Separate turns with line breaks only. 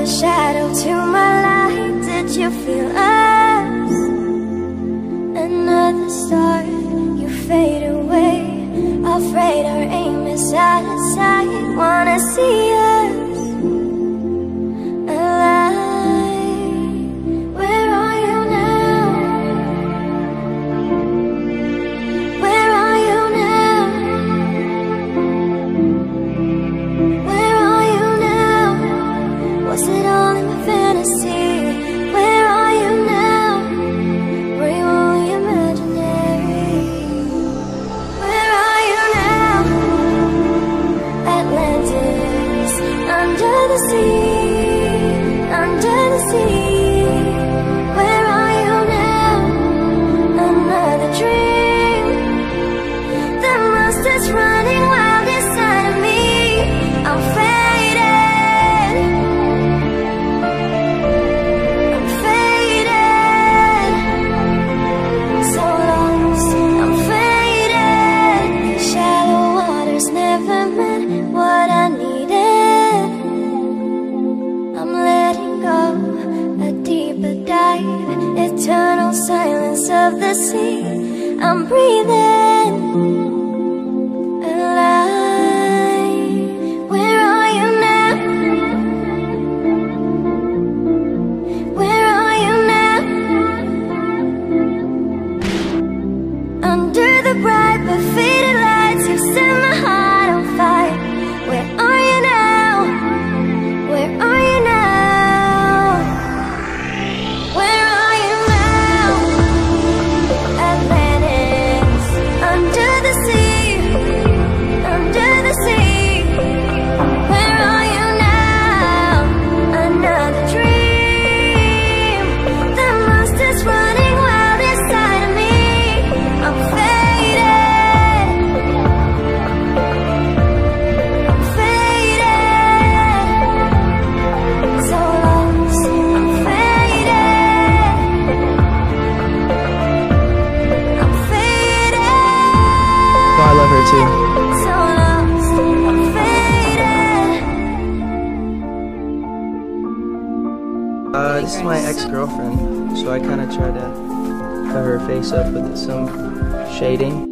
a shadow to my light. Did you feel us? Another star, you fade away. Afraid our aim is out of sight. Wanna see us alive. Where are you now? Where are you now? Where are you now? Was it all in my fantasy? Where are you now? Were you only imaginary? Where are you now? Atlantis, under the sea, under the sea. Where are you now? Another dream. The monster's running wild inside of me. I'm faded. I'm faded. So lost, I'm faded. Shallow waters never meant what I needed. I'm letting go, a deeper dive. Eternal silence of the sea. I'm breathing alive. Where are you now? Where are you now? Under the bright but faded lights, you set my heart on fire. Where are you now? Where are you now? Where are you now? Atlantis, under the sea, under the sea. Where are you now? Another dream. The monster's running wild inside of me. I'm faded. I'm faded. So lost, I'm faded. I'm faded.
Oh, I love her too.
So lost, I'm faded.
This is my ex-girlfriend, so I kind of try to cover her face up with some shading.